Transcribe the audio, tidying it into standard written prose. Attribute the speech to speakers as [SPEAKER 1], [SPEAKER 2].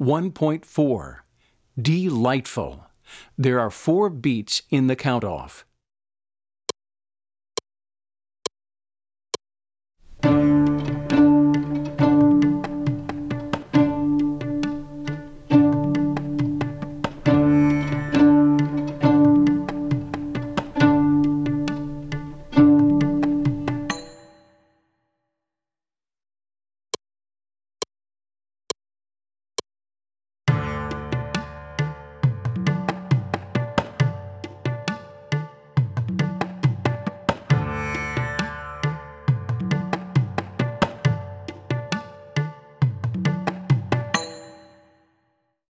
[SPEAKER 1] 1.4. Delightful. There are 4 beats in the count-off.